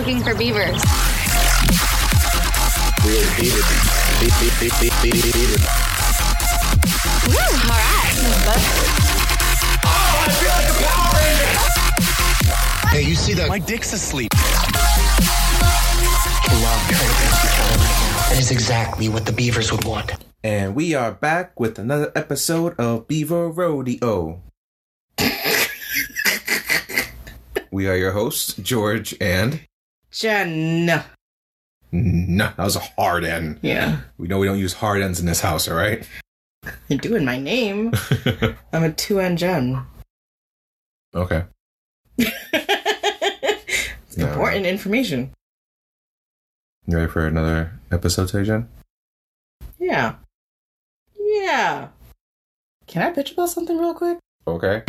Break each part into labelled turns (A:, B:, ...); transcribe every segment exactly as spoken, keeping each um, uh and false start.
A: looking for beavers.
B: Real beaver. Beaver.
A: Woo, all right.
C: Oh, I feel like a Power Ranger.
B: Hey, you see that?
D: My dick's asleep.
E: Love trying to against each other right now. That is exactly what the beavers would want.
F: And we are back with another episode of Beaver Rodeo. We are your hosts, George and...
G: Jen.
F: No, that was a hard N.
G: Yeah.
F: We know we don't use hard N's in this house, all right?
G: You're doing my name. I'm a two-N Jen.
F: Okay.
G: It's
F: No.
G: important information.
F: You ready for another episode today, Jen?
G: Yeah. Yeah. Can I bitch about something real quick?
F: Okay.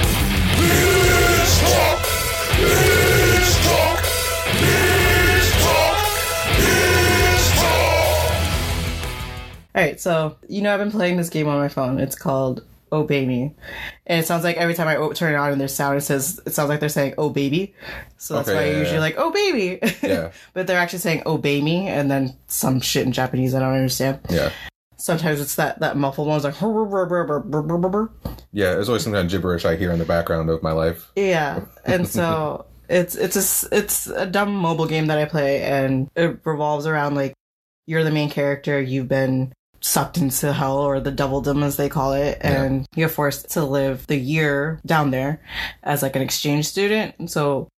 G: Alright, so, you know I've been playing this game on my phone. It's called Oh Baby. And it sounds like every time I o- turn it on and there's sound, it says, it sounds like they're saying Oh Baby. So that's
F: Okay,
G: why
F: yeah,
G: I usually
F: yeah.
G: like, Oh Baby!
F: Yeah.
G: But they're actually saying Oh Baby, and then some shit in Japanese I don't understand.
F: Yeah.
G: Sometimes it's that, that muffled one. It's like...
F: Yeah, there's always some kind of gibberish I hear in the background of my life.
G: Yeah, and so it's it's a s- it's a dumb mobile game that I play, and it revolves around like you're the main character, you've been sucked into hell or the doubledom as they call it, and yeah. You're forced to live the year down there as like an exchange student. And so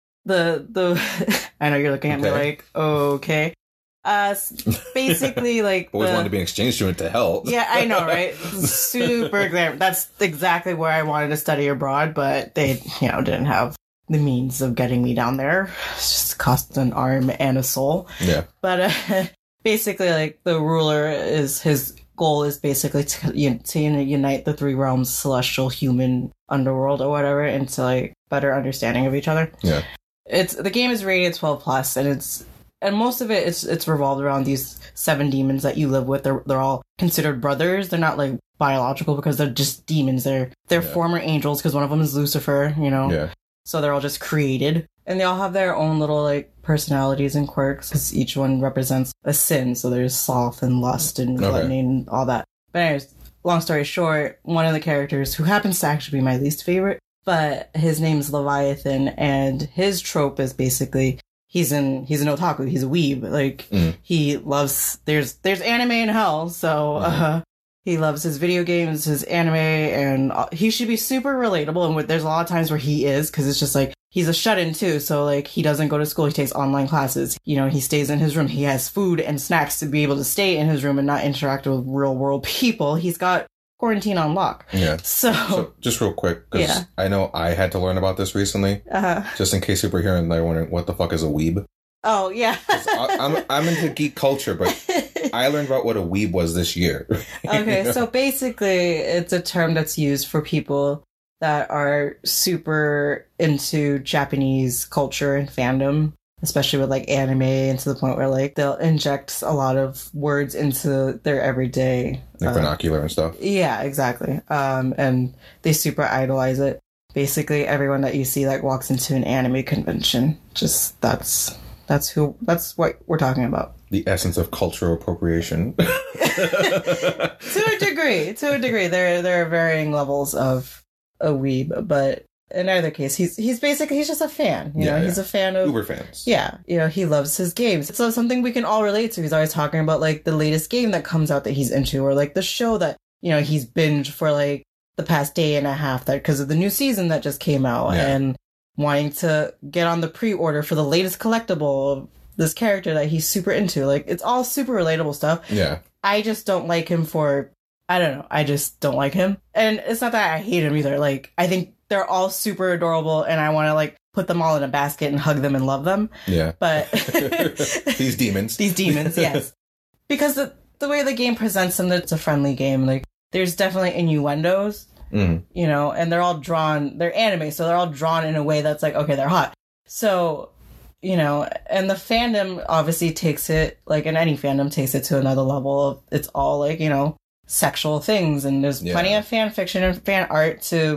G: the the I know you're looking at
F: Okay.
G: me like okay. Uh, basically, like
F: Always
G: the,
F: wanted to be an exchange student to hell.
G: yeah, I know, right? Super glam. That's exactly where I wanted to study abroad, but they, you know, didn't have the means of getting me down there. It just cost an arm and a soul.
F: Yeah.
G: But uh, basically, like the ruler is his goal is basically to, you, to unite the three realms, celestial, human, underworld, or whatever, into like better understanding of each other.
F: Yeah.
G: It's the game is rated twelve plus, and it's. And most of it, it's it's revolved around these seven demons that you live with. They're they're all considered brothers. They're not like biological because they're just demons. They're they're
F: Yeah.
G: former angels because one of them is Lucifer. You know.
F: Yeah.
G: So they're all just created, and they all have their own little like personalities and quirks because each one represents a sin. So there's sloth and lust and
F: Okay.
G: gluttony and all that. But anyways, long story short, one of the characters who happens to actually be my least favorite, but his name's Leviathan, and his trope is basically. He's an he's an otaku. He's a weeb. Like
F: Mm.
G: he loves there's there's anime in hell. So
F: Mm-hmm.
G: uh, he loves his video games, his anime, and uh, he should be super relatable. And with, there's a lot of times where he is because it's just like he's a shut-in too. So like he doesn't go to school. He takes online classes. You know, he stays in his room. He has food and snacks to be able to stay in his room and not interact with real world people. He's got quarantine on lock.
F: Yeah.
G: So,
F: So just real quick, because
G: Yeah.
F: I know I had to learn about this recently.
G: uh,
F: Just in case people are hearing, and they're wondering what the fuck is a weeb.
G: oh yeah.
F: I, I'm I'm into geek culture, but I learned about what a weeb was this year.
G: Okay, so basically, it's a term that's used for people that are super into Japanese culture and fandom, especially with like anime, and to the point where like they'll inject a lot of words into their everyday.
F: Like
G: uh,
F: vernacular and stuff.
G: yeah, exactly. Um, and they super idolize it. Basically, everyone that you see like walks into an anime convention. Just that's that's who that's what we're talking about.
F: The essence of cultural appropriation.
G: To a degree, to a degree, there there are varying levels of a weeb, but in either case, he's he's basically he's just a fan. You
F: Yeah,
G: know,
F: yeah.
G: he's a fan of
F: Uber fans.
G: yeah. You know, he loves his games. So something we can all relate to. He's always talking about like the latest game that comes out that he's into, or like the show that you know he's binged for like the past day and a half that because of the new season that just came out,
F: Yeah.
G: and wanting to get on the pre-order for the latest collectible of this character that he's super into. Like it's all super relatable stuff.
F: Yeah.
G: I just don't like him for, I don't know, I just don't like him. And it's not that I hate him either. Like, I think they're all super adorable and I want to, like, put them all in a basket and hug them and love them.
F: Yeah.
G: But...
F: These demons.
G: These demons, yes. Because the, the way the game presents them, it's a friendly game. Like, there's definitely innuendos,
F: Mm.
G: you know, and they're all drawn, they're anime, so they're all drawn in a way that's like, okay, they're hot. So... You know, and the fandom obviously takes it, like in any fandom, takes it to another level of it's all like, you know, sexual things. And there's
F: Yeah.
G: plenty of fan fiction and fan art to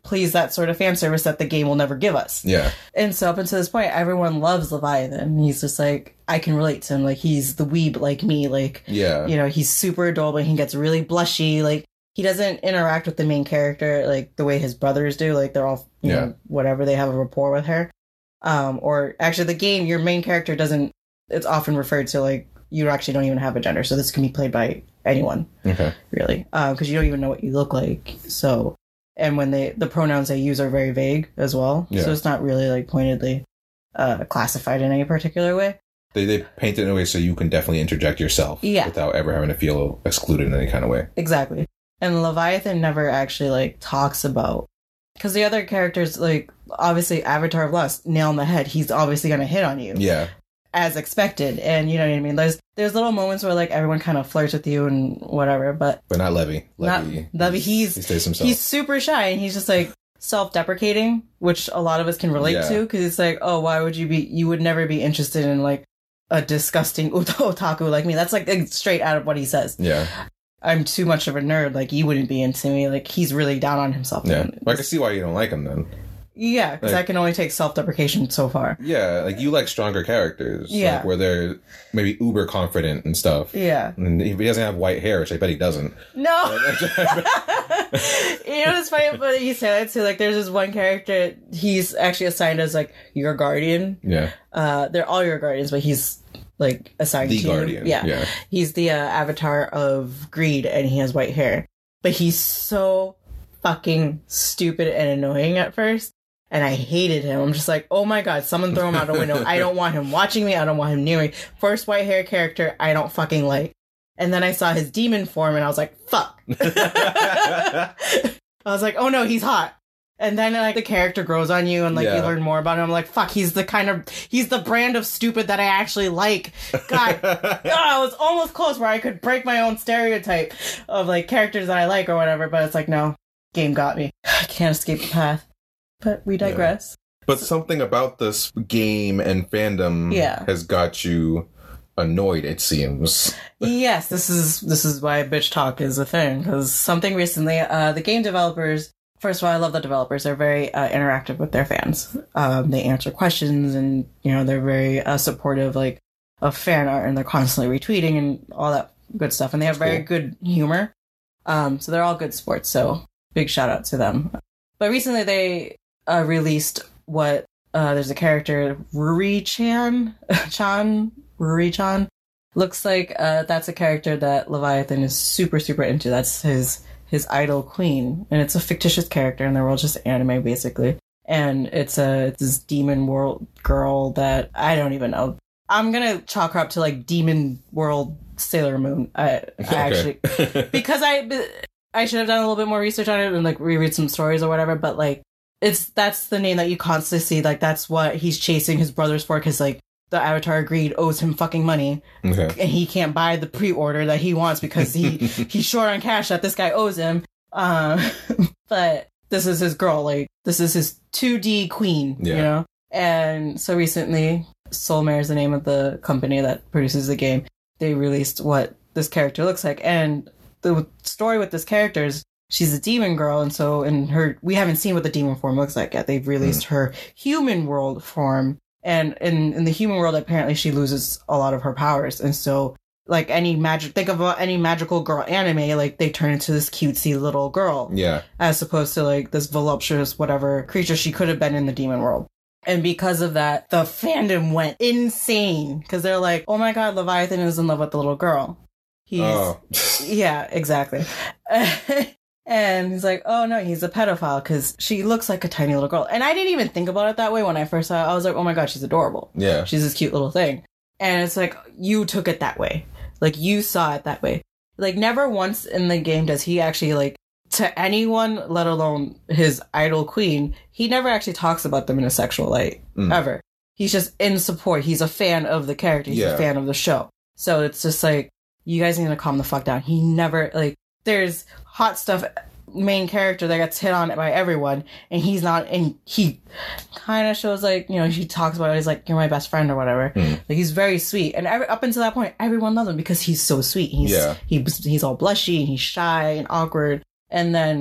G: please that sort of fan service that the game will never give us.
F: Yeah.
G: And so up until this point, everyone loves Leviathan. He's just like, I can relate to him. Like, he's the weeb like me. Like,
F: Yeah.
G: you know, he's super adorable. He gets really blushy. Like, he doesn't interact with the main character like the way his brothers do. Like, they're all, you
F: Yeah.
G: know, whatever. They have a rapport with her. Um, or actually, the game, your main character doesn't, it's often referred to like, you actually don't even have a gender. So this can be played by anyone,
F: Okay.
G: really. Because um, you don't even know what you look like. So, and when they, the pronouns they use are very vague as well.
F: Yeah.
G: So it's not really like pointedly uh, classified in any particular way.
F: They they paint it in a way so you can definitely interject yourself
G: Yeah.
F: without ever having to feel excluded in any kind of way.
G: Exactly. And Leviathan never actually like talks about, because the other characters, like obviously Avatar of Lust, nail on the head. He's obviously going to hit on you.
F: Yeah.
G: As expected. And you know what I mean? There's there's little moments where like everyone kind of flirts with you and whatever, but
F: But not Levy.
G: not
F: Levy.
G: Levy. He's
F: he stays himself.
G: he's super shy and he's just like self-deprecating, which a lot of us can relate
F: Yeah.
G: to, because it's like, oh, why would you be? You would never be interested in like a disgusting otaku like me. That's like straight out of what he says.
F: Yeah.
G: I'm too much of a nerd. Like, you wouldn't be into me. Like, he's really down on himself.
F: Yeah.
G: And
F: Well, I can see why you don't like him then.
G: Yeah, because
F: Like-
G: I can only take self-deprecation so far.
F: Yeah, like you like stronger characters.
G: Yeah.
F: Like where they're maybe uber confident and stuff.
G: Yeah.
F: And if he doesn't have white hair, which I bet he doesn't.
G: No! You know what's funny? But you say that too. Like, there's this one character, he's actually assigned as, like, your guardian.
F: Yeah.
G: Uh, they're all your guardians, but he's, like, assigned
F: The
G: to
F: guardian.
G: you. Yeah.
F: Yeah.
G: He's the uh, avatar of greed, and he has white hair. But he's so fucking stupid and annoying at first. And I hated him. I'm just like, oh my god, someone throw him out the window. I don't want him watching me. I don't want him near me. First white hair character I don't fucking like. And then I saw his demon form, and I was like, fuck. I was like, oh no, he's hot. And then like the character grows on you, and like
F: Yeah.
G: you learn more about him. I'm like, fuck, he's the kind of he's the brand of stupid that I actually like. God, God, I was almost close where I could break my own stereotype of like characters that I like or whatever. But it's like, no, game got me. I can't escape the path. But we digress.
F: But something about this game and fandom
G: Yeah.
F: has got you annoyed, it seems.
G: Yes, this is this is why bitch talk is a thing. Because something recently, uh, the game developers. First of all, I love the developers. They're very uh, interactive with their fans. Um, they answer questions, and you know they're very uh, supportive, like of fan art, and they're constantly retweeting and all that good stuff. And they have
F: That's
G: very
F: cool.
G: good humor. Um, so they're all good sports. So big shout out to them. But recently they uh, released what uh, there's a character Ruri-chan, Chan Ruri-chan. Looks like uh, that's a character that Leviathan is super super into. That's his. his idol queen, and it's a fictitious character in the world, just anime basically. And it's a it's this demon world girl that I don't even know. I'm gonna chalk her up to like demon world Sailor Moon. I, I actually because I I should have done a little bit more research on it and like reread some stories or whatever. But like it's that's the name that you constantly see. Like that's what he's chasing his brothers for, because like the Avatar of Greed owes him fucking money,
F: Okay.
G: and he can't buy the pre-order that he wants because he he's short on cash that this guy owes him. Um, but this is his girl, like this is his two D queen,
F: Yeah.
G: you know. And so recently, Soulmare is the name of the company that produces the game. They released what this character looks like, and the story with this character is she's a demon girl, and so in her we haven't seen what the demon form looks like yet. They've released her human world form. And in, in the human world, apparently she loses a lot of her powers. And so, like, any magic, think of uh, any magical girl anime, like, they turn into this cutesy little girl.
F: Yeah.
G: As opposed to, like, this voluptuous whatever creature she could have been in the demon world. And because of that, the fandom went insane. Because they're like, oh my god, Leviathan is in love with the little girl. He's,
F: Oh.
G: yeah, exactly. And he's like, oh no, he's a pedophile because she looks like a tiny little girl. And I didn't even think about it that way when I first saw it. I was like, oh my god, she's adorable.
F: Yeah.
G: She's this cute little thing. And it's like, you took it that way. Like, you saw it that way. Like, never once in the game does he actually, like, to anyone, let alone his idol queen, he never actually talks about them in a sexual light.
F: Mm.
G: Ever. He's just in support. He's a fan of the character. He's
F: Yeah.
G: a fan of the show. So it's just like, you guys need to calm the fuck down. He never, like, there's hot stuff main character that gets hit on by everyone, and he's not, and he kind of shows like, you know, he talks about it, he's like, you're my best friend or whatever.
F: Mm.
G: Like, he's very sweet, and every, up until that point, everyone loves him because he's so sweet. He's
F: Yeah.
G: he, he's all blushy and he's shy and awkward, and then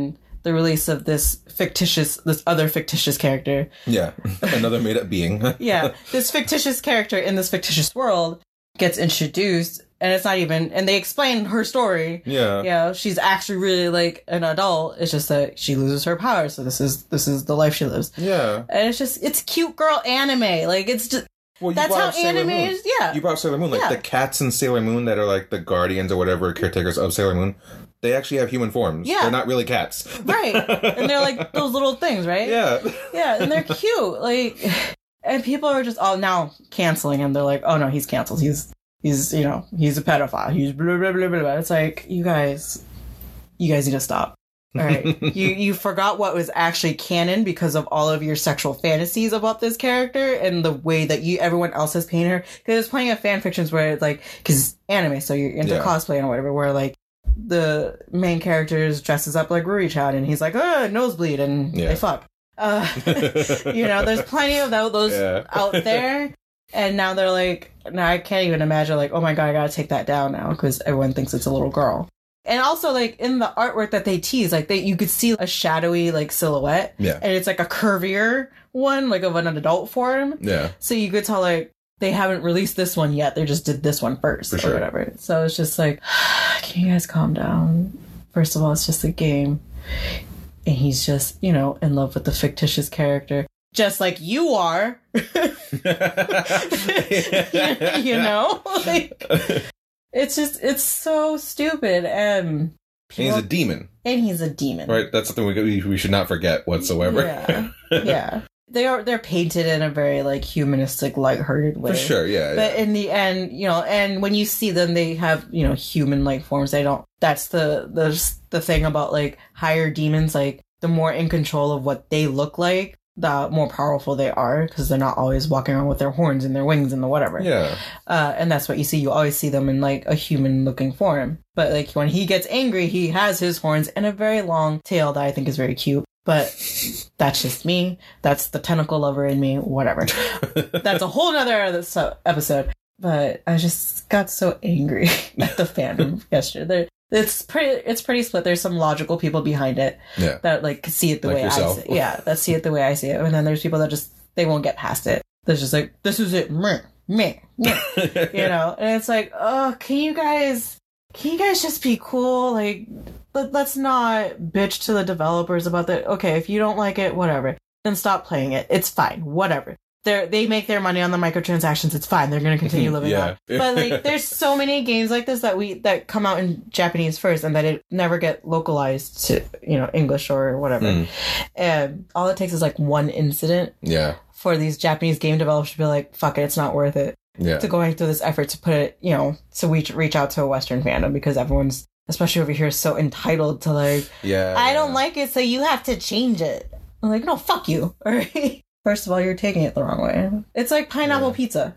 G: the release of this fictitious, this other fictitious character.
F: Yeah. Another made up being.
G: Yeah. This fictitious character in this fictitious world gets introduced, and it's not even, and they explain her story.
F: Yeah.
G: You know, she's actually really like an adult. It's just that she loses her power. So this is, this is the life she lives.
F: Yeah.
G: And it's just, it's cute girl anime. Like, it's just,
F: Well, you
G: that's
F: brought
G: how
F: up Sailor
G: anime
F: Moon.
G: is. Yeah.
F: You brought up Sailor Moon. Like,
G: Yeah.
F: the cats in Sailor Moon that are, like, the guardians or whatever, caretakers of Sailor Moon, they actually have human forms.
G: Yeah.
F: They're not really cats.
G: Right. And they're like those little things, right?
F: Yeah.
G: Yeah, and they're cute. Like, and people are just all now canceling him. They're like, oh no, he's canceled. He's, he's, you know, he's a pedophile. He's blah, blah, blah, blah, blah. It's like, you guys, you guys need to stop. All right. you, you forgot what was actually canon because of all of your sexual fantasies about this character and the way that you, everyone else has painted her. Because there's plenty of fan fictions where it's like, because anime, so you're into
F: Yeah.
G: cosplay and whatever, where like, the main character dresses up like Ruri-chan and he's like, oh, nosebleed, and
F: Yeah.
G: they fuck. Uh, you know, there's plenty of tho- those
F: Yeah.
G: out there. And now they're like, now I can't even imagine, like, oh my god, I gotta take that down now because everyone thinks it's a little girl. And also, like, in the artwork that they tease, like, they you could see a shadowy, like, silhouette.
F: Yeah.
G: And it's like a curvier one, like of an adult form.
F: Yeah.
G: So you could tell, like, they haven't released this one yet. They just did this one first
F: For
G: or
F: sure.
G: whatever. So it's just like, can you guys calm down? First of all, it's just a game. And he's just, you know, in love with the fictitious character. Just like you are. You know? Like, it's just, it's so stupid. And,
F: And
G: people,
F: he's a demon,
G: and he's a demon.
F: right? That's something we we should not forget whatsoever.
G: Yeah. Yeah. They are, they're painted in a very, like, humanistic, lighthearted way.
F: For sure, yeah.
G: But
F: yeah.
G: in the end, you know, and when you see them, they have, you know, human-like forms. They don't, that's the, the, the thing about, like, higher demons, like, the more in control of what they look like, the more powerful they are, because they're not always walking around with their horns and their wings and the whatever.
F: Yeah.
G: Uh, and that's what you see. You always see them in, like, a human-looking form. But, like, when he gets angry, he has his horns and a very long tail that I think is very cute. But that's just me. That's the tentacle lover in me. Whatever. That's a whole nother other so- episode. But I just got so angry at the fandom yesterday. It's pretty. It's pretty split. There's some logical people behind it
F: Yeah.
G: that like see it the
F: Like
G: way
F: yourself.
G: I see it. Yeah, that see it the way I see it. And then there's people that just they won't get past it. They're just like, this is it. Meh, meh, meh. You know. And it's like, oh, can you guys? Can you guys just be cool? Like, let, let's not bitch to the developers about that. Okay, if you don't like it, whatever. Then stop playing it. It's fine. Whatever. They they make their money on the microtransactions. It's fine. They're going to continue living
F: Yeah.
G: on. But like, there's so many games like this that we that come out in Japanese first, and that it never get localized to you know English or whatever.
F: Mm.
G: And all it takes is like one incident
F: Yeah.
G: for these Japanese game developers to be like, "Fuck it, it's not worth it."
F: Yeah.
G: To going through this effort to put it, you know, to reach reach out to a Western fandom because everyone's, especially over here, is so entitled to like,
F: Yeah.
G: I don't
F: yeah.
G: like it, so you have to change it. I'm like, no, fuck you. All right. First of all, you're taking it the wrong way. It's like pineapple
F: Yeah.
G: pizza.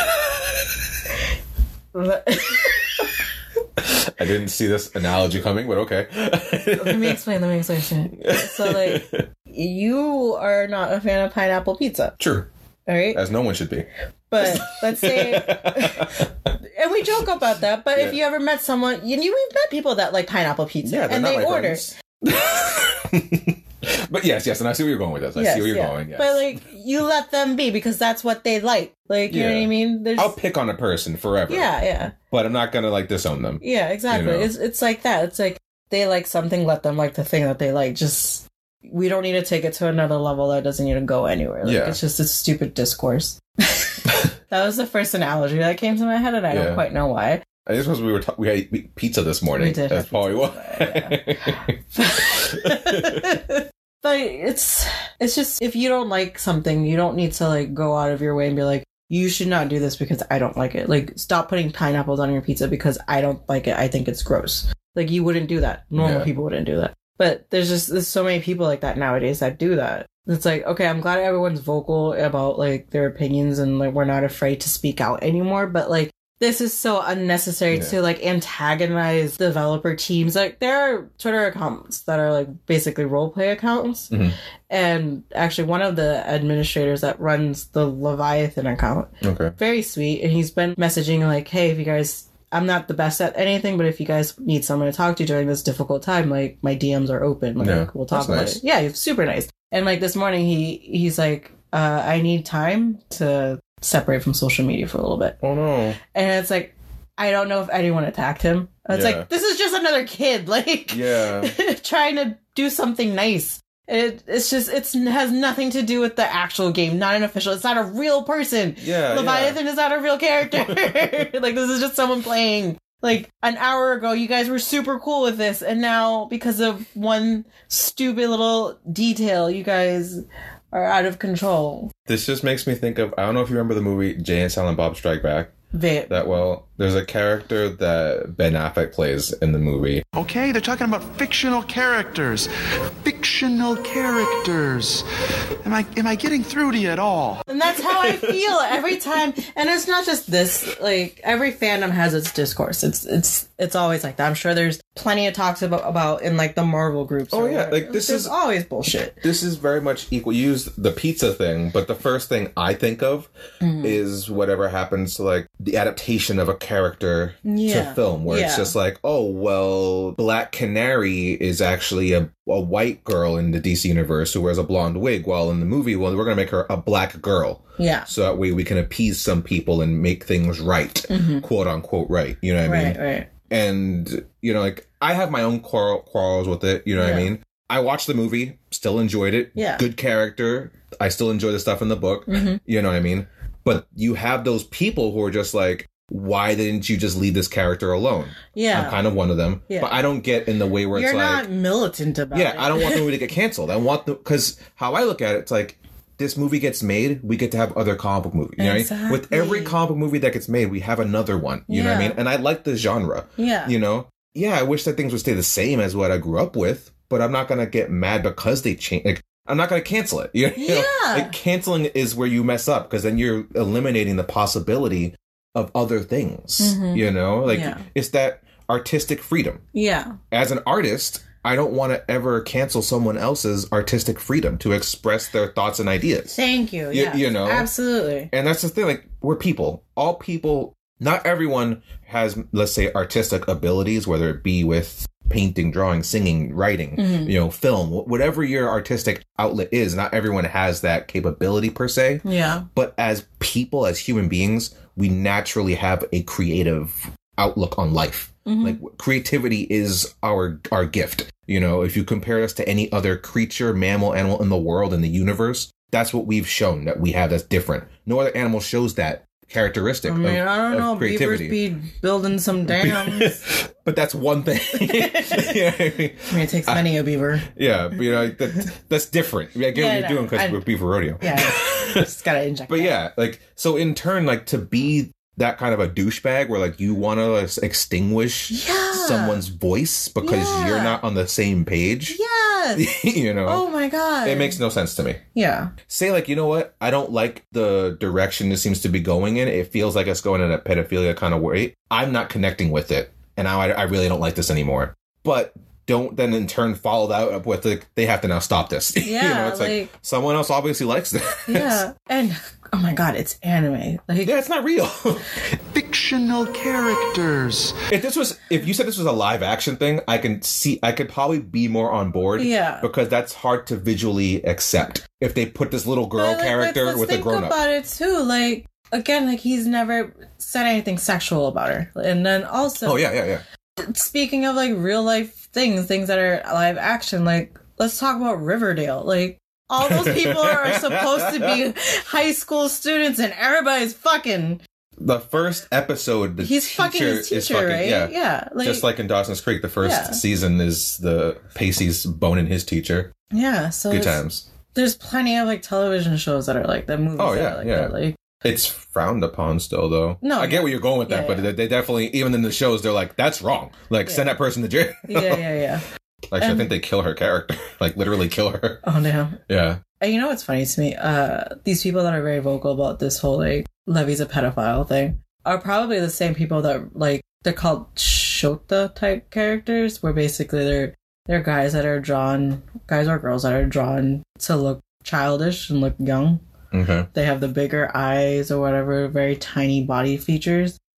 F: I didn't see this analogy coming, but okay.
G: Let me explain. Let me explain. So, like, you are not a fan of pineapple pizza,
F: True.
G: all right?
F: As no one should be.
G: But let's say, and we joke about that. But if
F: Yeah.
G: you ever met someone, you, you we've met people that like pineapple pizza,
F: Yeah, they're
G: and
F: not
G: they
F: my
G: order.
F: friends. But yes, yes, and I see where you're going with this. I
G: Yes,
F: see where you're
G: yeah.
F: going. Yes.
G: But like, you let them be because that's what they like. Like, you know
F: Yeah.
G: what I mean? There's,
F: I'll pick on a person forever.
G: yeah, yeah,
F: But I'm not gonna like disown them.
G: yeah, exactly.
F: You know.
G: It's it's like that. It's like they like something, let them like the thing that they like. Just we don't need to take it to another level that doesn't need to go anywhere. Like,
F: Yeah.
G: it's just a stupid discourse. That was the first analogy that came to my head, and I
F: Yeah.
G: don't quite know why.
F: I just was we were ta- we had pizza this morning.
G: We did
F: That's
G: have
F: probably
G: pizza,
F: why.
G: But it's it's just, if you don't like something, you don't need to like go out of your way and be like, you should not do this because I don't like it. Like, stop putting pineapples on your pizza because I don't like it. I think it's gross. Like, you wouldn't do that. Normal
F: Yeah.
G: people wouldn't do that. But there's just there's so many people like that nowadays that do that. It's like, okay, I'm glad everyone's vocal about like their opinions and like we're not afraid to speak out anymore. But like, this is so unnecessary
F: Yeah.
G: to like antagonize developer teams. Like, there are Twitter accounts that are like basically roleplay accounts.
F: Mhm.
G: And actually one of the administrators that runs the Leviathan account,
F: Okay.
G: very sweet. And he's been messaging like, hey, if you guys I'm not the best at anything, but if you guys need someone to talk to during this difficult time, like, my D Ms are open. Like,
F: Yeah,
G: we'll talk
F: that's
G: about
F: nice.
G: it. Yeah, he's super nice. And, like, this morning, he he's like, uh, I need time to separate from social media for a little bit.
F: Oh, no.
G: And it's like, I don't know if anyone attacked him. It's
F: Yeah.
G: like, this is just another kid, like,
F: Yeah.
G: trying to do something nice. It, it's just, it's, it has nothing to do with the actual game, not an official. It's not a real person.
F: Yeah,
G: Leviathan is not a real character. Like, this is just someone playing. Like, an hour ago, you guys were super cool with this, and now, because of one stupid little detail, you guys are out of control.
F: This just makes me think of, I don't know if you remember the movie Jay and Silent Bob Strike Back
G: Va-
F: that well. There's a character that Ben Affleck plays in the movie.
C: Okay, they're talking about fictional characters. Fictional characters. Am I am I getting through to you at all?
G: And that's how I feel every time. And it's not just this. Like, every fandom has its discourse. It's it's it's always like that. I'm sure there's plenty of talks about, about in, like, the Marvel groups.
F: Oh,
G: or
F: yeah,
G: whatever.
F: like, this
G: There's
F: is-
G: always bullshit.
F: This is very much equal. You use the pizza thing, but the first thing I think of
G: Mm-hmm.
F: is whatever happens to, like, the adaptation of a character
G: Yeah.
F: to film, where it's
G: Yeah.
F: just like, oh, well, Black Canary is actually a, a white girl in the D C universe who wears a blonde wig, while in the movie, well, we're going to make her a black girl.
G: Yeah.
F: So that way we can appease some people and make things right, quote unquote right. You know what I mean?
G: Mm-hmm. Right, right.
F: And, you know, like, I have my own quarrel, quarrels with it, you know what I
G: Yeah.
F: mean? I watched the movie, still enjoyed it.
G: Yeah.
F: Good character. I still enjoy the stuff in the book.
G: Mm-hmm.
F: You know what I mean? But you have those people who are just like, why didn't you just leave this character alone?
G: Yeah.
F: I'm kind of one of them.
G: Yeah.
F: But I don't get in the way where
G: You're
F: it's
G: not
F: like,
G: militant about
F: yeah,
G: it.
F: I don't want the movie to get canceled. I want the, because how I look at it, it's like, this movie gets made, we get to have other comic book movies. You know what I mean? With every
G: Exactly.
F: comic book movie that gets made, we have another one. You know what I
G: Yeah.
F: mean? And I like the genre.
G: Yeah.
F: You know? Yeah, I wish that things would stay the same as what I grew up with, but I'm not going to get mad because they change. Like, I'm not going to cancel it. You know?
G: Yeah.
F: Like, canceling is where you mess up, because then you're eliminating the possibility of other things. You know? Like,
G: Yeah.
F: it's that artistic freedom.
G: Yeah.
F: As an artist, I don't want to ever cancel someone else's artistic freedom to express their thoughts and ideas.
G: Thank you.
F: You-
G: Yeah.
F: you know?
G: Absolutely.
F: And that's the thing, like, we're people. All people, not everyone has, let's say, artistic abilities, whether it be with painting, drawing, singing, writing,
G: Mm-hmm.
F: you know, film, wh- whatever your artistic outlet is, not everyone has that capability per se.
G: Yeah.
F: But as people, as human beings, we naturally have a creative outlook on life. Like, creativity is our our gift. You know, if you compare us to any other creature, mammal, animal in the world, in the universe, that's what we've shown that we have that's different. No other animal shows that characteristic
G: I mean,
F: of,
G: I don't
F: of
G: know.
F: creativity.
G: Beavers be building some dams.
F: But that's one thing. Yeah, I mean,
G: I mean, it takes many a beaver.
F: yeah, but, you know, that, that's different. I, mean, I get
G: Yeah,
F: what
G: I
F: you're
G: know.
F: doing because
G: I-
F: we're Beaver Rodeo.
G: Yeah. Just gotta inject
F: But
G: that.
F: yeah, like, so in turn, like, to be that kind of a douchebag where, like, you want to like, extinguish
G: Yeah.
F: someone's voice because
G: Yeah.
F: you're not on the same page,
G: Yes.
F: you know,
G: Oh my god.
F: it makes no sense to me.
G: Yeah.
F: Say, like, you know what? I don't like the direction this seems to be going in. It feels like it's going in a pedophilia kind of way. I'm not connecting with it. And now I, I really don't like this anymore. But don't then in turn follow that up with, like, they have to now stop this. you
G: Yeah,
F: know, it's like,
G: like-
F: someone else obviously likes this.
G: Yeah. And oh my god, it's anime. Like
F: Yeah, it's not real.
C: Fictional characters.
F: If this was, if you said this was a live action thing, I can see, I could probably be more on board.
G: Yeah.
F: Because that's hard to visually accept. If they put this little girl
G: But, like,
F: character
G: let's, let's
F: with a
G: think
F: grown up.
G: about it too. Like again, like he's never said anything sexual about her. And then also
F: Oh yeah, yeah, yeah.
G: speaking of like real life things, things that are live action, like let's talk about Riverdale. Like all those people are supposed to be high school students and everybody's fucking
F: The first episode, the
G: he's
F: teacher,
G: fucking his teacher,
F: is fucking,
G: right?
F: yeah.
G: Yeah. Like,
F: Just like in Dawson's Creek, the first
G: Yeah.
F: season is the Pacey's boning his teacher.
G: yeah, so
F: Good
G: there's,
F: times.
G: there's plenty of like television shows that are like that, movies
F: Oh,
G: that
F: yeah,
G: are like
F: yeah.
G: that. Like
F: It's frowned upon still, though.
G: No,
F: I get where you're going with that,
G: yeah,
F: but
G: yeah.
F: They, they definitely, even in the shows, they're like, that's wrong. Like, send
G: Yeah.
F: that person to jail.
G: yeah, yeah, yeah.
F: Actually, I
G: And-
F: think they kill her character. Like, literally kill her.
G: Oh no.
F: Yeah.
G: And you know what's funny to me? Uh, these people that are very vocal about this whole like Levy's a pedophile thing are probably the same people that like they're called Shota type characters, where basically they're they're guys that are drawn, guys or girls that are drawn to look childish and look young.
F: Okay.
G: They have the bigger eyes or whatever, very tiny body features.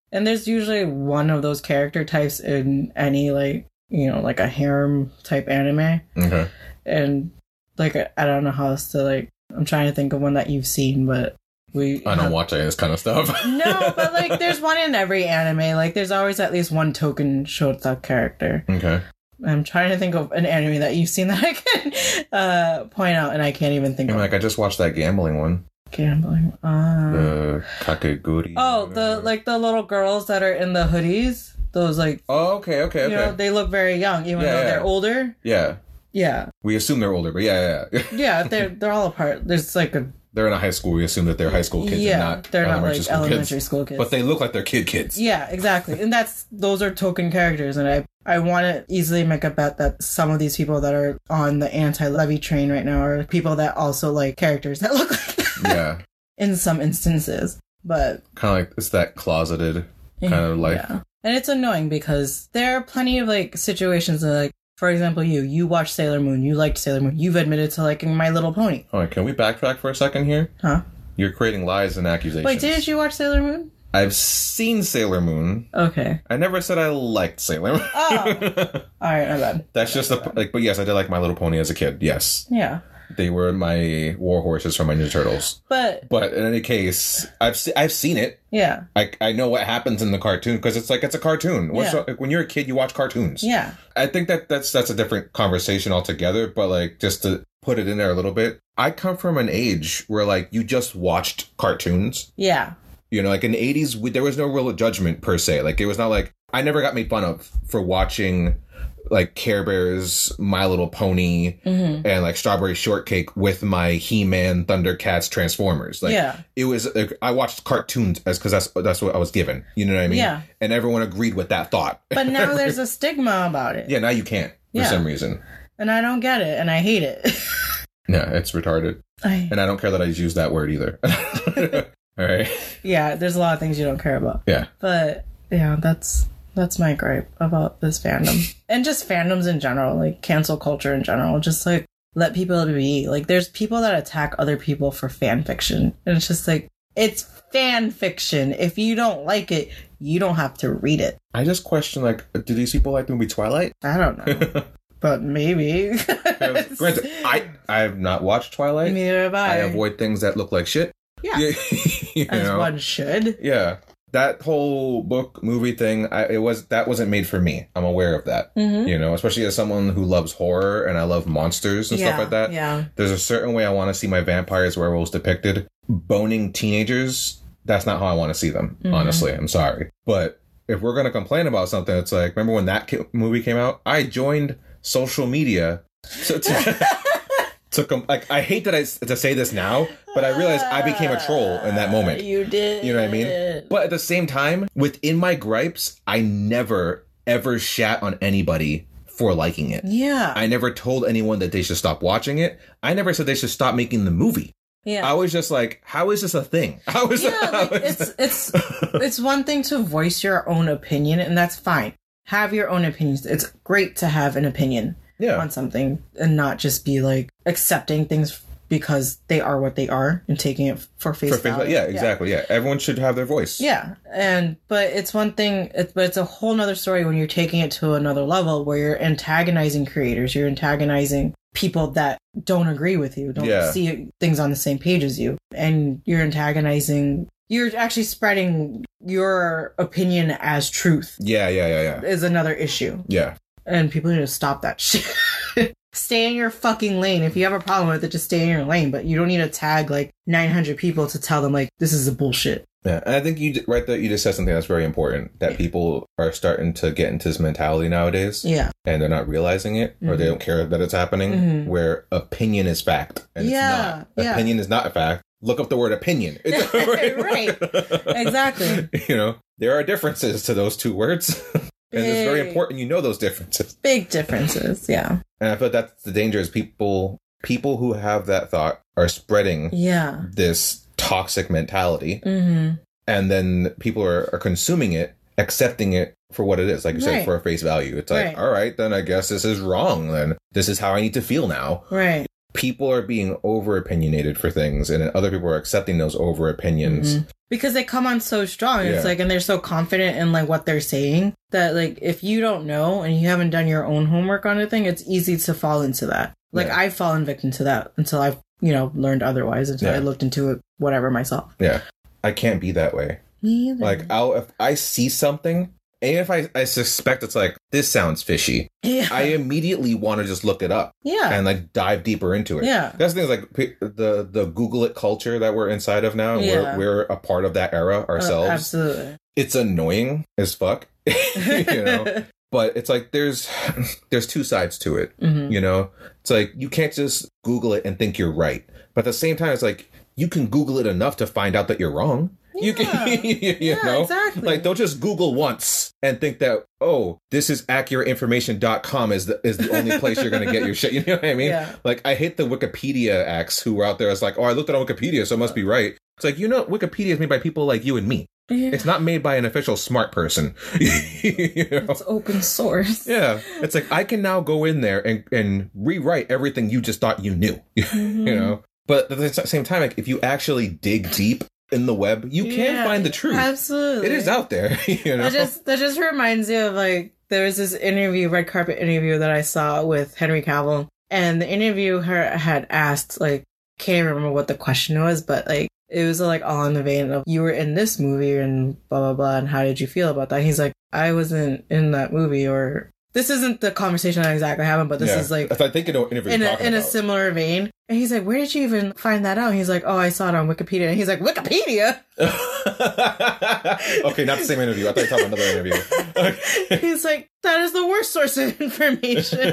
G: And there's usually one of those character types in any, like, you know, like a harem type anime.
F: Okay.
G: And, like, I don't know how else to, like, I'm trying to think of one that you've seen, but we...
F: I don't
G: have...
F: watch any of this kind of stuff.
G: No, but, like, there's one in every anime. Like, there's always at least one token Shota character.
F: Okay.
G: I'm trying to think of an anime that you've seen that I can uh, point out, and I can't even think
F: I'm
G: of
F: like, I just watched that gambling one.
G: Gambling. Uh...
F: The Kakeguri.
G: Oh, the like the little girls that are in the hoodies. Those like.
F: Oh, okay, okay, okay.
G: You know, they look very young, even
F: Yeah,
G: though
F: yeah.
G: they're older.
F: Yeah.
G: Yeah.
F: We assume they're older, but yeah, yeah, yeah.
G: Yeah, they're they're all apart. There's like a.
F: They're in a high school. We assume that they're high school kids,
G: Yeah,
F: and not
G: they're not
F: elementary
G: like
F: school
G: elementary
F: kids.
G: school kids.
F: But they look like they're kid kids.
G: Yeah, exactly, and that's those are token characters, and I I want to easily make a bet that some of these people that are on the anti-levy train right now are people that also like characters that look like that.
F: Yeah.
G: In some instances, but
F: Kind of like it's that closeted kind of life.
G: Yeah. And it's annoying because there are plenty of like situations that, like, for example, you you watched Sailor Moon, you liked Sailor Moon, you've admitted to liking My Little Pony.
F: All right, can we backtrack for a second here?
G: Huh?
F: You're creating lies and accusations.
G: Wait, didn't you watch Sailor Moon?
F: I've seen Sailor Moon.
G: Okay.
F: I never said I liked Sailor Moon.
G: Oh. All right, my bad.
F: That's just the like. But yes, I did like My Little Pony as a kid. Yes.
G: Yeah.
F: They were my war horses from my Ninja Turtles.
G: But
F: But in any case, I've se- I've seen it.
G: yeah,
F: I I know what happens in the cartoon because it's like it's a cartoon. What's
G: Yeah.
F: so- like, when you're a kid, you watch cartoons.
G: yeah,
F: I think that that's that's a different conversation altogether. But like just to put it in there a little bit, I come from an age where like you just watched cartoons.
G: yeah,
F: You know, like in the eighties, we, there was no real judgment per se. Like it was not like I never got made fun of for watching like Care Bears, My Little Pony,
G: mm-hmm.
F: and like Strawberry Shortcake with my He-Man, Thundercats, Transformers. Like
G: Yeah.
F: it was. Like, I watched cartoons as because that's that's what I was given. You know what I mean?
G: Yeah.
F: And everyone agreed with that thought.
G: But now there's a stigma about it.
F: Yeah. Now you can't for
G: Yeah.
F: some reason.
G: And I don't get it, and I hate it.
F: Yeah, it's retarded,
G: I,
F: and I don't care that I use that word either. All right.
G: yeah, there's a lot of things you don't care about.
F: Yeah.
G: But yeah, that's that's my gripe about this fandom. And just fandoms in general, like cancel culture in general. Just like let people be. Like there's people that attack other people for fan fiction. And it's just like it's fan fiction. If you don't like it, you don't have to read it.
F: I just question like, do these people like the movie Twilight?
G: I don't know. But maybe.
F: Granted, I I have not watched Twilight.
G: Neither have I.
F: I avoid things that look like shit.
G: Yeah.
F: you
G: As
F: know?
G: one should.
F: Yeah. That whole book movie thing, I, it was that wasn't made for me. I'm aware of that.
G: Mm-hmm.
F: You know, especially as someone who loves horror and I love monsters and
G: Yeah,
F: stuff like that.
G: yeah.
F: There's a certain way I want to see my vampires, werewolves depicted. Boning teenagers, that's not how I want to see them.
G: Mm-hmm.
F: Honestly, I'm sorry, but if we're gonna complain about something, it's like remember when that ki- movie came out? I joined social media to. to To com- like, I hate that I s- to say this now, but I realized I became a troll in that moment.
G: You did.
F: You know what I mean? But at the same time, within my gripes, I never, ever shat on anybody for liking it.
G: Yeah.
F: I never told anyone that they should stop watching it. I never said they should stop making the movie.
G: yeah.
F: I was just like, how is this a thing? How is
G: yeah,
F: how
G: like,
F: is
G: it's it's it's one thing to voice your own opinion, and that's fine. Have your own opinions. It's great to have an opinion
F: Yeah.
G: on something and not just be like accepting things because they are what they are and taking it for face
F: For face-
G: value.
F: yeah, exactly. Yeah. Everyone should have their voice.
G: Yeah, and but it's one thing, it, but it's a whole nother story when you're taking it to another level where you're antagonizing creators, you're antagonizing people that don't agree with you, don't
F: Yeah.
G: see things on the same page as you, and you're antagonizing. You're actually spreading your opinion as truth
F: Yeah, yeah, yeah, yeah.
G: is another issue,
F: Yeah.
G: and people need to stop that shit. Stay in your fucking lane. If you have a problem with it, just stay in your lane. But you don't need to tag like nine hundred people to tell them like this is a bullshit.
F: Yeah, and I think you right there you just said something that's very important that people are starting to get into this mentality nowadays,
G: Yeah.
F: and they're not realizing it or they don't care that it's happening.
G: Mhm.
F: Where opinion is fact, and
G: Yeah,
F: it's not.
G: yeah.
F: Opinion is not a fact. Look up the word opinion. It's,
G: Right. Exactly.
F: You know, there are differences to those two words, and it's very
G: Big.
F: important you know those differences.
G: Big differences. Yeah.
F: And I feel that's the danger is people people who have that thought are spreading
G: Yeah.
F: this toxic mentality.
G: Mm-hmm.
F: And then people are, are consuming it, accepting it for what it is, like you said,
G: Right.
F: for a face value. It's like,
G: Right.
F: all right, then I guess this is wrong. Then this is how I need to feel now.
G: Right.
F: people are being over opinionated for things, and other people are accepting those over opinions.
G: Mm-hmm. Because they come on so strong.
F: Yeah.
G: It's like, and they're so confident in like what they're saying that like, if you don't know and you haven't done your own homework on a thing, it's easy to fall into that. Like yeah. I've fallen victim to that until I've, you know, learned otherwise, until yeah. I looked into it, whatever myself.
F: Yeah. I can't be that way.
G: Me either.
F: Like, I'll, if I see something, and if I, I suspect it's like, this sounds fishy, yeah. I immediately want to just look it up.
G: Yeah.
F: And like dive deeper into it.
G: Yeah.
F: That's the thing, like the, the Google it culture that we're inside of now.
G: Yeah.
F: We're, we're a part of that era ourselves.
G: Uh, absolutely.
F: It's annoying as fuck, you know? But it's like, there's, there's two sides to it, mm-hmm. you know? It's like, you can't just Google it and think you're right. But at the same time, it's like, you can Google it enough to find out that you're wrong.
G: Yeah.
F: You can, you
G: yeah,
F: know,
G: exactly.
F: Like, don't just Google once and think that, oh, this is accurate information dot com is the, is the only place you're going to get your shit. You know what I mean?
G: Yeah.
F: Like, I hate the Wikipedia acts who were out there. It's like, oh, I looked it on Wikipedia, so it must be right. It's like, you know, Wikipedia is made by people like you and me. Yeah. It's not made by an official smart person. You know?
G: It's open source.
F: Yeah. It's like, I can now go in there and, and rewrite everything you just thought you knew. Mm-hmm. You know? But at the same time, like, if you actually dig deep in the web, you can
G: yeah,
F: find the truth.
G: Absolutely.
F: It is out there. You know?
G: That just, that just reminds you of, like, there was this interview, red carpet interview that I saw with Henry Cavill. And the interviewer had asked, like, can't remember what the question was, but, like, it was, like, all in the vein of, you were in this movie and blah, blah, blah, and how did you feel about that? He's like, I wasn't in that movie, or... This isn't the conversation I'm exactly having, but this
F: yeah.
G: is, like...
F: I think in a, in
G: a, in a similar vein. And he's like, where did you even find that out? And he's like, oh, I saw it on Wikipedia. And he's like, Wikipedia?
F: Okay, not the same interview. I thought you were talking about another interview. Okay.
G: He's like, that is the worst source of information.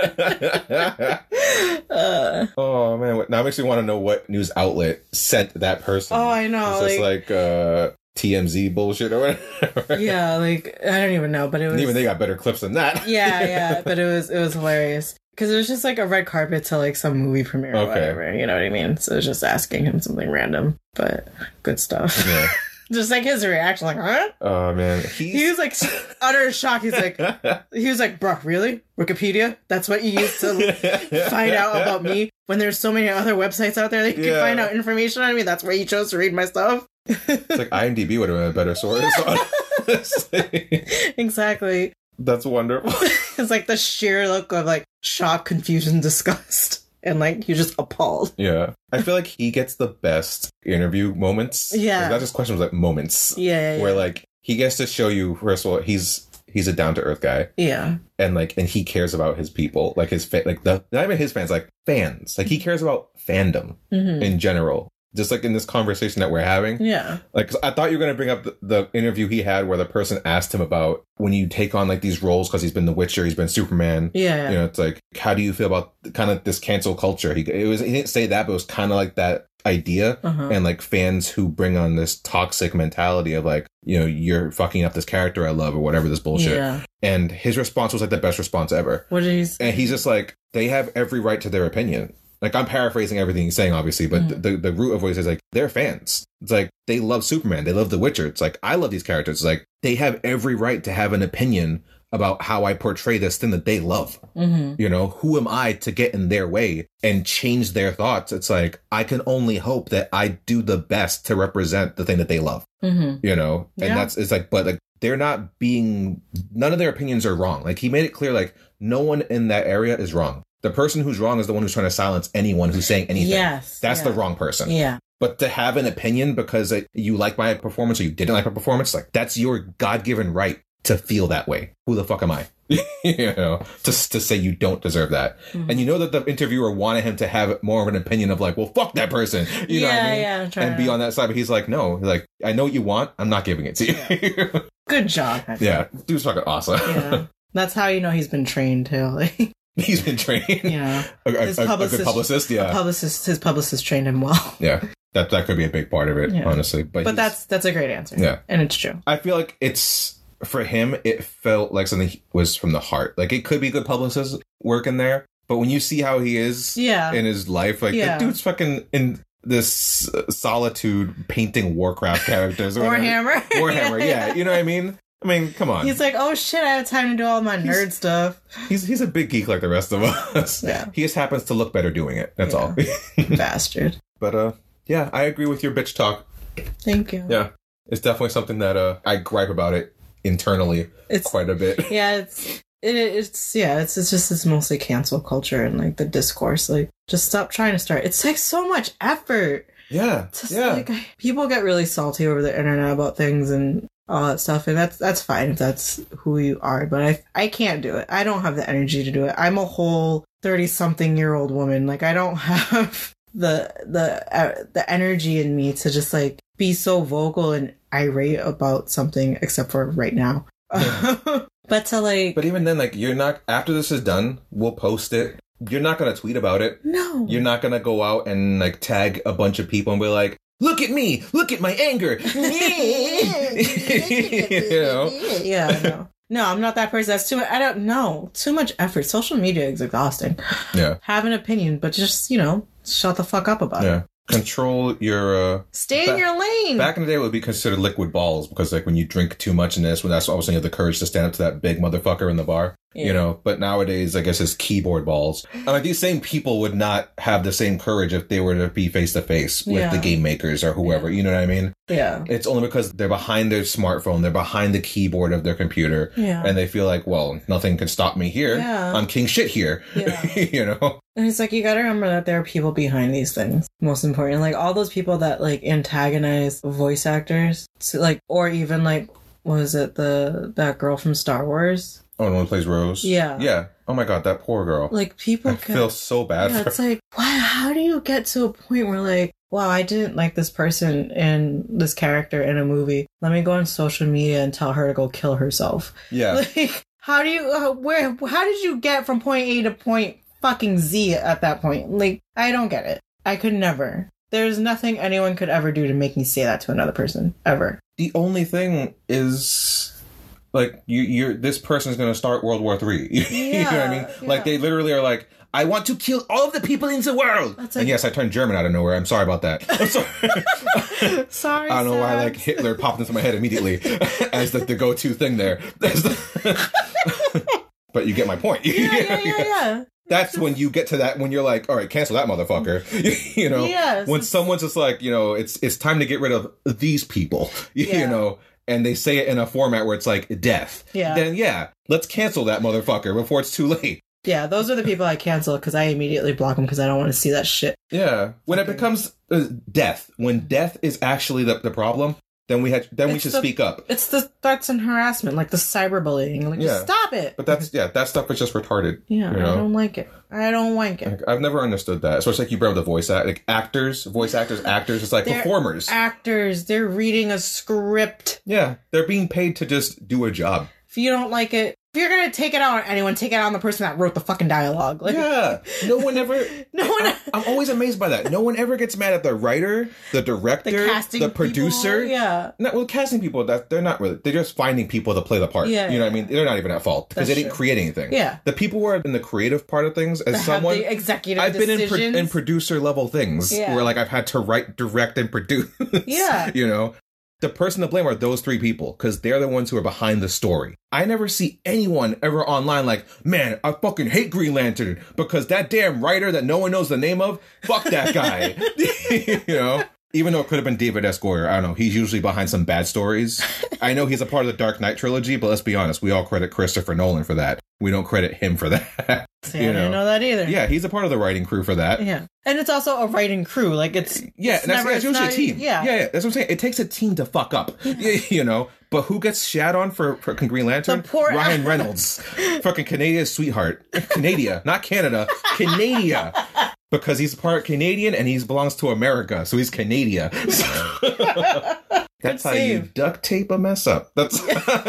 G: uh,
F: oh, man. Now it makes me want to know what news outlet sent that person.
G: Oh, I know.
F: Is this like, like uh, T M Z bullshit or whatever?
G: Yeah, like, I don't even know, but it was...
F: And even they got better clips than that.
G: Yeah, yeah, but it was, it was hilarious. Because it was just like a red carpet to like some movie premiere or
F: okay.
G: whatever, you know what I mean? So it was just asking him something random, but good stuff. Yeah. Just like his reaction, like, huh?
F: Oh, man.
G: He's... He was like utter shock. He's like, he was like, bro, really? Wikipedia? That's what you use to find out about me? When there's so many other websites out there that you yeah. can find out information on me? That's where you chose to read my stuff?
F: It's like IMDb would have been a better source.
G: Exactly.
F: That's wonderful.
G: It's like the sheer look of like shock, confusion, disgust. And like, you're just appalled.
F: Yeah. I feel like he gets the best interview moments.
G: Yeah.
F: Like, not just questions, like moments.
G: Yeah, yeah.
F: Where like, he gets to show you, first of all, he's he's a down-to-earth guy.
G: Yeah.
F: And like, and he cares about his people. Like his, fa- like the, not even his fans, like fans. Like he cares about fandom mm-hmm. in general. Just like in this conversation that we're having.
G: Yeah.
F: Like, 'cause I thought you were going to bring up the, the interview he had where the person asked him about when you take on like these roles, because he's been The Witcher, he's been Superman.
G: Yeah.
F: You know, it's like, how do you feel about kind of this cancel culture? He, it was, he didn't say that, but it was kind of like that idea. Uh-huh. And like fans who bring on this toxic mentality of like, you know, you're fucking up this character I love or whatever, this bullshit.
G: Yeah.
F: And his response was like the best response ever.
G: What did he say?
F: And he's just like, they have every right to their opinion. Like, I'm paraphrasing everything he's saying, obviously, but mm. the, the root of what he says, like, they're fans. It's like, they love Superman. They love The Witcher. It's like, I love these characters. It's like, they have every right to have an opinion about how I portray this thing that they love. Mm-hmm. You know, who am I to get in their way and change their thoughts? It's like, I can only hope that I do the best to represent the thing that they love. Mm-hmm. You know? And
G: yeah.
F: that's, it's like, but like, they're not being, none of their opinions are wrong. Like, he made it clear, like, no one in that area is wrong. The person who's wrong is the one who's trying to silence anyone who's saying anything.
G: Yes.
F: That's
G: yeah.
F: the wrong person.
G: Yeah.
F: But to have an opinion because it, you like my performance or you didn't like my performance, like, that's your God-given right to feel that way. Who the fuck am I? You know, to, to say you don't deserve that. Mm-hmm. And you know that the interviewer wanted him to have more of an opinion of like, well, fuck that person. You
G: yeah,
F: know what I mean?
G: Yeah,
F: and be on that side. But he's like, no, he's like, I know what you want. I'm not giving it to you.
G: Yeah. Good job.
F: Yeah. Dude's fucking awesome.
G: Yeah. That's how you know he's been trained too. Like,
F: he's been trained.
G: Yeah.
F: A, a, a, a good publicist, yeah.
G: A publicist, his publicist trained him well.
F: Yeah. That that could be a big part of it, yeah. honestly. But
G: but that's that's a great answer.
F: Yeah.
G: And it's true.
F: I feel like it's, for him, it felt like something was from the heart. Like, it could be good publicist work in there, but when you see how he is
G: yeah.
F: in his life, like,
G: yeah.
F: that dude's fucking in this solitude painting Warcraft characters. Or
G: Warhammer.
F: Warhammer, yeah. You know what I mean? I mean, come on.
G: He's like, oh shit, I have time to do all my nerd
F: He's-
G: stuff.
F: He's he's a big geek like the rest of us.
G: Yeah.
F: He just happens to look better doing it. That's all.
G: Bastard.
F: But uh, yeah, I agree with your bitch talk.
G: Thank you.
F: Yeah, it's definitely something that uh I gripe about it internally
G: It's
F: quite a bit.
G: yeah, it's it, it's yeah, it's it's just it's mostly cancel culture and like the discourse. Like, just stop trying to start. It takes so much effort.
F: Yeah,
G: Just,
F: yeah.
G: like, I- people get really salty over the internet about things and all that stuff, and that's that's fine if that's who you are. But I I can't do it. I don't have the energy to do it. I'm a whole thirty something year old woman. Like, I don't have the the uh, the energy in me to just like be so vocal and irate about something, except for right now. But to like,
F: But even then, like, you're not, after this is done, we'll post it. You're not going to tweet about it.
G: no,
F: You're not going to go out and, like, tag a bunch of people and be like, look at me! Look at my anger! You know?
G: yeah, no. No, I'm not that person. That's too much. I don't know. Too much effort. Social media is exhausting.
F: Yeah.
G: Have an opinion, but just, you know, shut the fuck up about it.
F: Yeah. Control your, uh...
G: Stay
F: Ba-
G: in your lane.
F: Back in the day, it would be considered liquid balls because, like, when you drink too much in this, when that's all of a sudden you have the courage to stand up to that big motherfucker in the bar,
G: Yeah.
F: you know. But nowadays, I guess it's keyboard balls. And like these same people would not have the same courage if they were to be face to face with
G: Yeah.
F: the game makers or whoever. You know what I mean?
G: yeah.
F: It's only because they're behind their smartphone, they're behind the keyboard of their computer,
G: Yeah.
F: and they feel like, well, nothing can stop me here.
G: Yeah.
F: I'm king shit here.
G: Yeah.
F: You know.
G: And it's like, you gotta remember that there are people behind these things. Most important, like all those people that like antagonize voice actors, to, like, or even like, what was it, the that girl from Star Wars?
F: Oh, no one plays Rose.
G: Yeah.
F: Yeah. Oh my god, that poor girl.
G: Like, people
F: I
G: can,
F: feel so bad
G: yeah,
F: for
G: it's like, wow, how do you get to a point where like, wow, I didn't like this person and this character in a movie. Let me go on social media and tell her to go kill herself.
F: Yeah.
G: Like, how do you, uh, where, how did you get from point A to point fucking Z at that point? Like, I don't get it. I could never. There's nothing anyone could ever do to make me say that to another person, ever.
F: The only thing is, like, you, you're this person's gonna start World War Three. You know what I mean?
G: Yeah,
F: Like,
G: yeah.
F: they literally are like, I want to kill all of the people in the world.
G: That's
F: and
G: like-
F: yes, I turned German out of nowhere. I'm sorry about that. I'm sorry.
G: Sorry,
F: I don't know why,
G: Sam.
F: like, Hitler popped into my head immediately as the, the go-to thing there. As the- but you get my point.
G: Yeah, yeah, yeah, yeah.
F: That's when you get to that, when you're like, all right, cancel that motherfucker. You know,
G: Yes.
F: when someone's just like, you know, it's it's time to get rid of these people, you
G: Yeah.
F: know, and they say it in a format where it's like death.
G: Yeah.
F: Then yeah, let's cancel that motherfucker before it's too late.
G: Yeah, those are the people I cancel because I immediately block them because I don't want to see that shit.
F: Yeah. When it becomes uh, death, when death is actually the, the problem, then we had then we
G: It's
F: should
G: the-
F: speak up.
G: It's the threats and harassment, like the cyberbullying. Like,
F: Yeah.
G: just stop it.
F: But that's yeah, that stuff is just retarded.
G: yeah,
F: you
G: I
F: know?
G: don't like it. I don't like it.
F: Like, I've never understood that. Especially like you brought up the voice act, like actors, voice actors, actors, it's like
G: They're
F: performers.
G: Actors, they're reading a script.
F: Yeah, they're being paid to just do a job.
G: If you don't like it, if you're gonna take it out on anyone, take it out on the person that wrote the fucking dialogue. Like,
F: Yeah, no one ever.
G: No one-
F: I, I'm always amazed by that. No one ever gets mad at the writer, the director,
G: the casting,
F: the producer.
G: people, yeah.
F: No, well, casting people, that they're not really. They're just finding people to play the part.
G: Yeah,
F: you know what I
G: yeah.
F: mean? They're not even at fault because
G: That's
F: they didn't
G: true.
F: create anything.
G: Yeah.
F: the people who are in the creative part of things. As
G: That have
F: someone,
G: the executive
F: I've been in, pro-
G: decisions.
F: in producer level things
G: Yeah.
F: where like I've had to write, direct, and produce.
G: Yeah.
F: you know. The person to blame are those three people because they're the ones who are behind the story. I never see anyone ever online like, man, I fucking hate Green Lantern because that damn writer that no one knows the name of, fuck that guy. You know? Even though it could have been David S. Goyer, I don't know. He's usually behind some bad stories. I know he's a part of the Dark Knight trilogy, but let's be honest. We all credit Christopher Nolan for that. We don't credit him for that.
G: See,
F: you
G: I didn't know that either.
F: Yeah, he's a part of the writing crew for that.
G: Yeah. And it's also a writing crew. Like, it's.
F: Yeah,
G: it's
F: and that's,
G: never,
F: that's
G: it's
F: usually
G: not-
F: a team.
G: Yeah.
F: yeah, yeah. That's what I'm saying. It takes a team to fuck up, you know. But who gets shat on for, for Green Lantern?
G: The poor-
F: Ryan Reynolds, fucking Canadia's sweetheart, Canada, not Canada, Canada, because he's part Canadian and he belongs to America, so he's Canada. That's how you
G: save.
F: duct tape a mess up. That's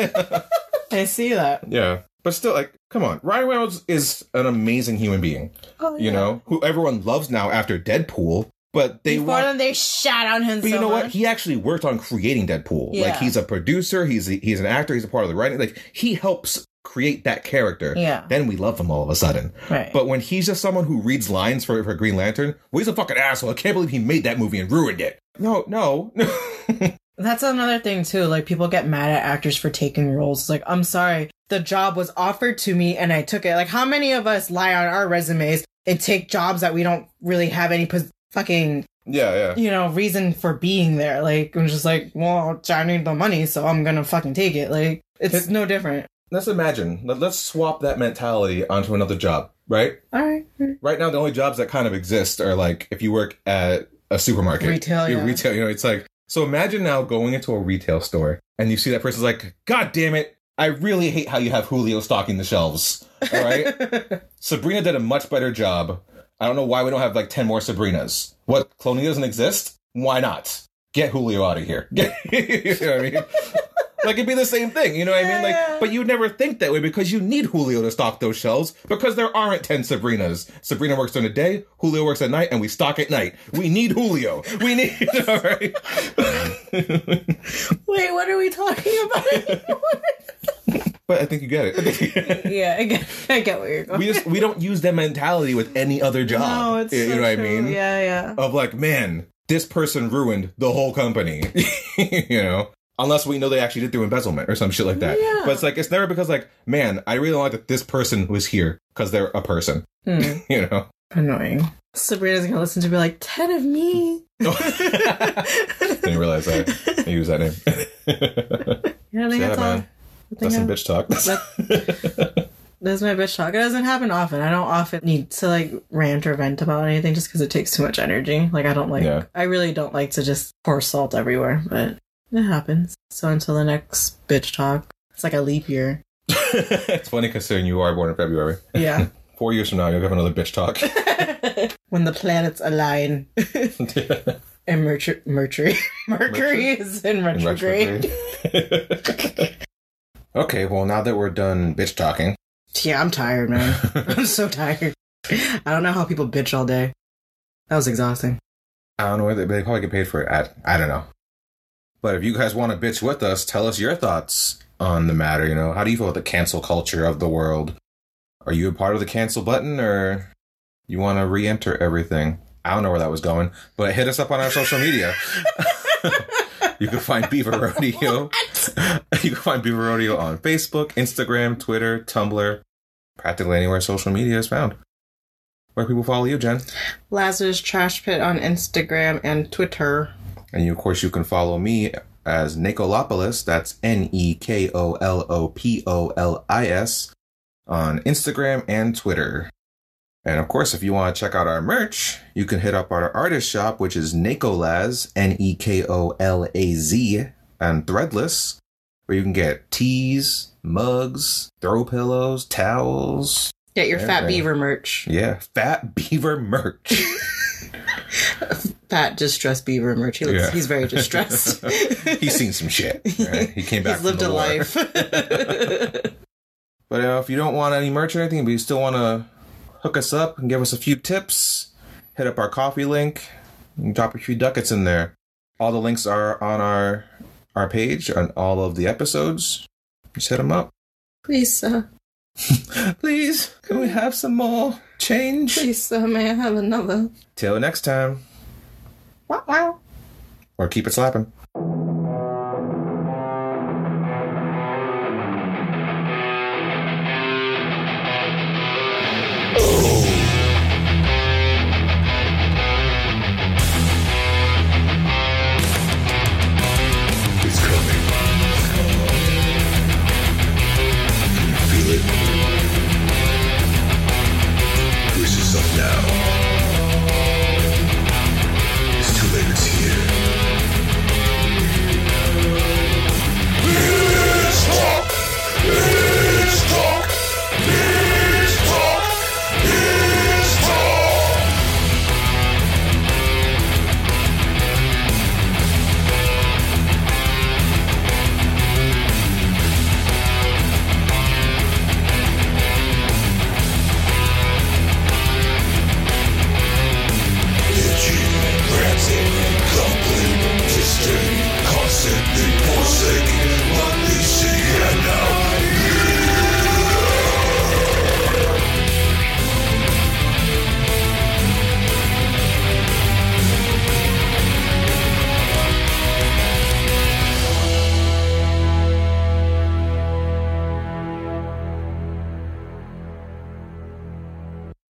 G: I see that.
F: yeah. But still, like, come on. Ryan Reynolds is an amazing human being,
G: Oh,
F: you know, who everyone loves now after Deadpool. But they
G: Before
F: want.
G: them, they shat on him
F: But
G: so
F: you know what?
G: much.
F: He actually worked on creating Deadpool.
G: Yeah.
F: Like, he's a producer, he's a, he's an actor, he's a part of the writing. Like, he helps create that character.
G: Yeah.
F: Then we love him all of a sudden.
G: Right.
F: But when he's just someone who reads lines for, for Green Lantern, well, he's a fucking asshole. I can't believe he made that movie and ruined it. No, no.
G: That's another thing too. Like, people get mad at actors for taking roles. It's like, I'm sorry, the job was offered to me and I took it. Like, how many of us lie on our resumes and take jobs that we don't really have any pos- fucking
F: Yeah, yeah.
G: you know, reason for being there? Like, I'm just like, well, I need the money, so I'm gonna fucking take it. Like, it's
F: It-
G: no different.
F: Let's imagine. Let, let's swap that mentality onto another job, right?
G: All right.
F: Right now, the only jobs that kind of exist are like if you work at a supermarket.
G: Retail,
F: You
G: yeah.
F: Retail, you know, it's like, so imagine now going into a retail store and you see that person's like, God damn it, I really hate how you have Julio stocking the shelves. All right? Sabrina did a much better job. I don't know why we don't have like ten more Sabrinas. What, cloning doesn't exist? Why not? Get Julio out of here. Get, you know what I mean? Like, it'd be the same thing, you know what I mean? Like,
G: Yeah.
F: but you'd never think that way because you need Julio to stock those shelves because there aren't ten Sabrinas. Sabrina works during the day, Julio works at night, and we stock at night. We need Julio. We need, all right?
G: Wait, what are we talking about?
F: But I think you get it.
G: Yeah, I get, I get where you're going.
F: we just, we don't use that mentality with any other job.
G: No, it's
F: you
G: so
F: know what
G: true.
F: I mean?
G: Yeah, yeah.
F: Of like, man, this person ruined the whole company. You know? Unless we know they actually did do embezzlement or some shit like that.
G: Yeah.
F: But it's like, it's never because like, man, I really don't like that this person was here because they're a person.
G: Hmm.
F: You know?
G: Annoying. Sabrina's gonna listen to me like, ten of me.
F: Didn't realize I used that name.
G: Yeah, I think
F: Yeah,
G: that's all.
F: man.
G: I think
F: That's some
G: I-
F: bitch talk.
G: That's my bitch talk. It doesn't happen often. I don't often need to like rant or vent about anything just because it takes too much energy. Like, I don't like,
F: Yeah.
G: I really don't like to just pour salt everywhere, but it happens. So until the next bitch talk, it's like a leap year.
F: It's funny considering you are born in February.
G: Yeah.
F: Four years from now, you'll have another bitch talk.
G: When the planets align and Mercury, Mercury, Mercury is in
F: In
G: retrograde.
F: retrograde. Okay, well, now that we're done bitch talking.
G: Yeah, I'm tired, man. I'm so tired. I don't know how people bitch all day. That was exhausting.
F: I don't know whether they probably get paid for it. I, I don't know. But if you guys want to bitch with us, tell us your thoughts on the matter. You know, how do you feel about the cancel culture of the world? Are you a part of the cancel button, or you want to re-enter everything? I don't know where that was going, but hit us up on our social media. You can find Beaver Rodeo. You can find Beaver Rodeo on Facebook, Instagram, Twitter, Tumblr, practically anywhere social media is found. Where people follow you, Jen?
G: Lazarus Trash Pit on Instagram and Twitter.
F: And you, of course, you can follow me as Nekolopolis. That's N E K O L O P O L I S on Instagram and Twitter. And of course, if you want to check out our merch, you can hit up our artist shop, which is Nekolaz, N E K O L A Z, and Threadless, where you can get tees, mugs, throw pillows, towels.
G: Get your Fat
F: Everything.
G: Beaver merch.
F: Yeah, Fat Beaver merch.
G: Fat distressed Beaver merch. He looks,
F: Yeah.
G: He's very distressed.
F: He's seen some shit. Right? He came back
G: He's lived
F: from
G: a
F: the war.
G: life.
F: But uh, if you don't want any merch or anything, but you still want to hook us up and give us a few tips, hit up our coffee link and drop a few ducats in there. All the links are on our our page on all of the episodes. Just hit them up.
G: Please, sir.
F: Please, can we have some more change?
G: Please, sir, may I have another?
F: Till next time.
G: Wow, wow.
F: Or keep it slapping.